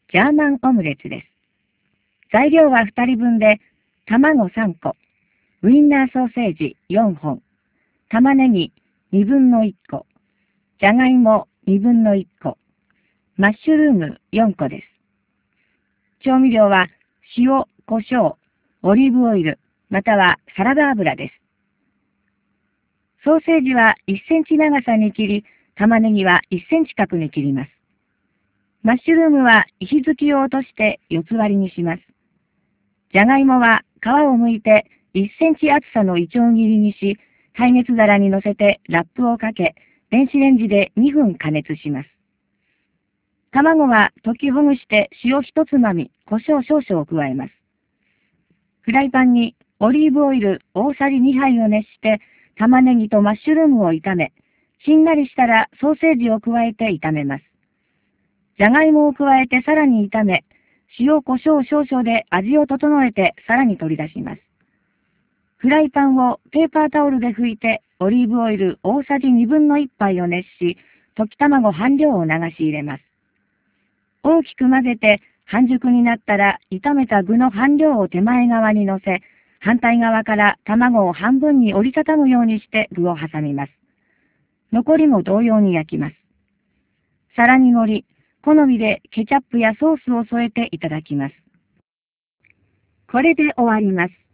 ジャーマンオムレツです。材料は2人分で、卵3個、ウインナーソーセージ4本、玉ねぎ2分の1個、じゃがいも2分の1個、マッシュルーム4個です。調味料は塩、胡椒、オリーブオイル、またはサラダ油です。ソーセージは1センチ長さに切り、玉ねぎは1センチ角に切ります。マッシュルームは石突きを落として4つ割りにします。じゃがいもは皮を剥いて1センチ厚さのいちょう切りにし、耐熱皿に乗せてラップをかけ、電子レンジで2分加熱します。卵は溶きほぐして塩1つまみ、胡椒少々を加えます。フライパンにオリーブオイル大さじ2杯を熱して、玉ねぎとマッシュルームを炒め、しんなりしたらソーセージを加えて炒めます。じゃがいもを加えてさらに炒め、塩胡椒少々で味を整えてさらに取り出します。フライパンをペーパータオルで拭いて、オリーブオイル大さじ2分の1杯を熱し、溶き卵半量を流し入れます。大きく混ぜて、半熟になったら炒めた具の半量を手前側に乗せ、反対側から卵を半分に折りたたむようにして具を挟みます。残りも同様に焼きます。皿に盛り、好みでケチャップやソースを添えていただきます。これで終わります。